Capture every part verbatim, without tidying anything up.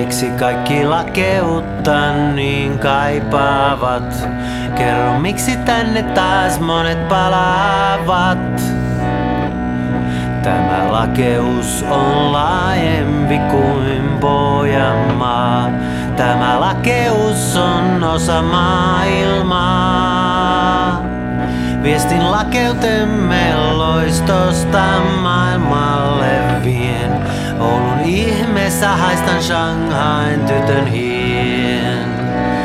miksi kaikki lakeutta niin kaipaavat? Kerro, miksi tänne taas monet palaavat? Tämä lakeus on laajempi kuin Pohjanmaa. Tämä lakeus on osa maailmaa. Viestin lakeutemme loistosta maailmalle vien. Oulun ihmeessä haistan Shanghain tytön hien.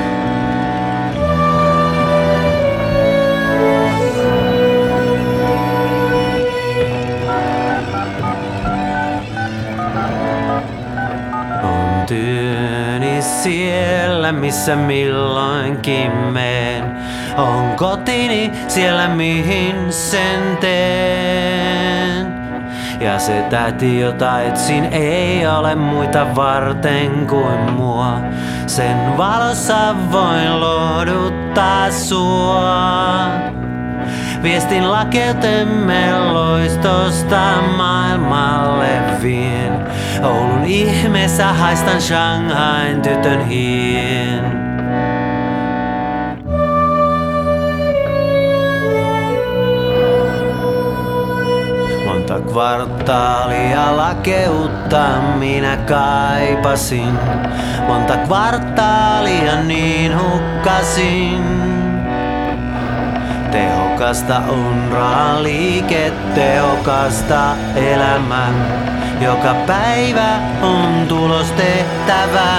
On työni siellä, missä milloinkin meen. On kotini siellä, mihin sen teen. Ja se täti, jota etsin, ei ole muita varten kuin mua. Sen valossa voin lohduttaa sua. Viestin lakeutemme loistosta maailmalle vien. Oulun ihmeessä haistan Shanghain tytön hien. Monta kvartaalia lakeutta minä kaipasin. Monta kvartaalia niin hukkasin. Tehokasta unraa liike, tehokasta elämää. Joka päivä on tulos tehtävä.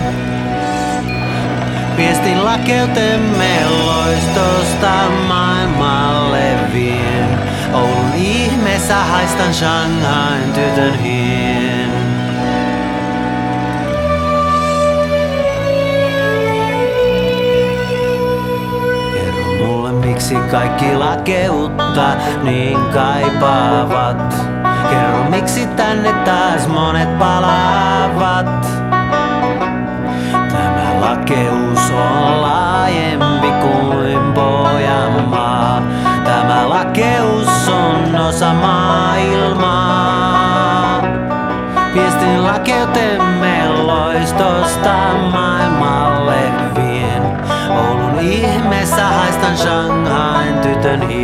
Viestin lakeutemme loistosta maailmalle vien. Oulun ihmeessä haistan Shanghain tytön hien. Kerro mulle, miksi kaikki lakeutta niin kaipaavat. Kerro, miksi tänne taas monet palaavat. Tämä lakeus on laajempi kuin Pohjanmaa. Tämä lakeus on osa maailmaa. Viestin lakeutemme loistosta maailmalle vien. Oulun ihmeessä haistan Shanghain tytön hien.